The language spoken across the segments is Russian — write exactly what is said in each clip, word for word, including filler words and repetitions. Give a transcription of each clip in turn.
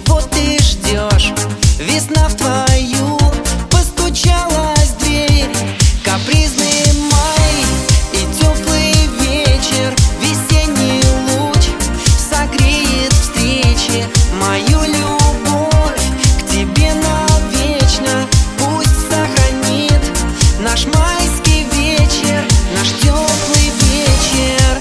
Чего ты ждешь? Весна в твою постучалась в дверь. Капризный май и теплый вечер, весенний луч согреет встречи. Мою любовь к тебе навечно пусть сохранит наш майский вечер, наш теплый вечер.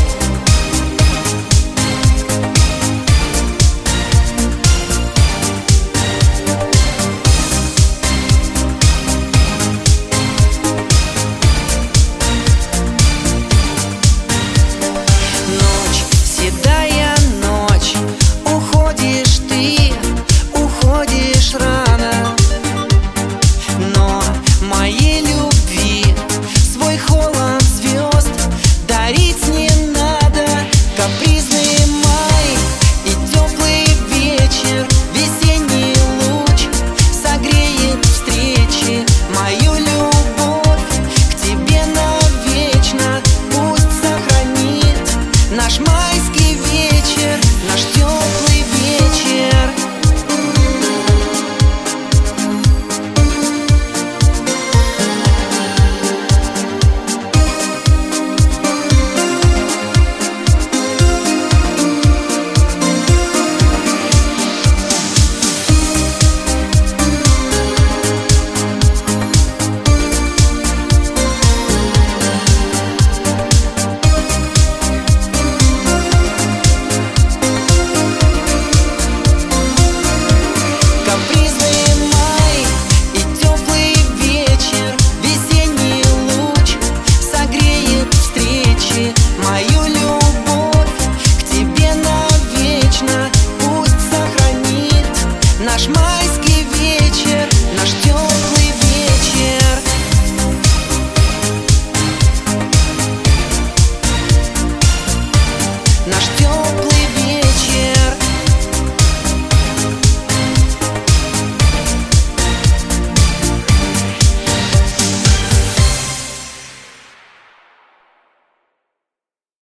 Ночь, седая ночь, уходишь ты, уходишь рано. Но моей любви свой холод звезд дарить не надо. Капризный май и теплый вечер, весенний луч согреет встречи. Мою любовь к тебе навечно пусть сохранит наш майский вечер, наш теплый вечер. Капризный май и теплый вечер, весенний луч согреет встречи. Мою любовь к тебе навечно пусть сохранит наш май.